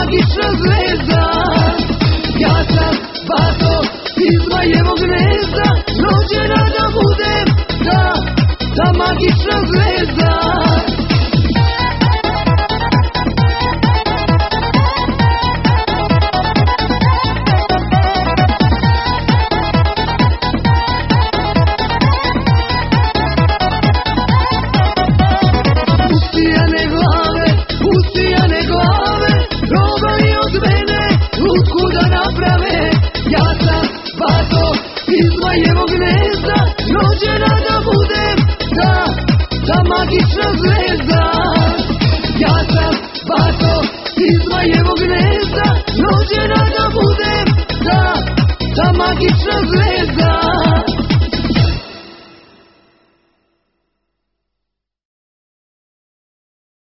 magična zvezda. Ja sam Vato iz Zmajevog gnezda, rođena da budem ta magična zvezda. Usijane glave, probali od mene lutku da naprave. Ja sam Vato iz Zmajevog gnezda, rođena da budem ta magična zvezda.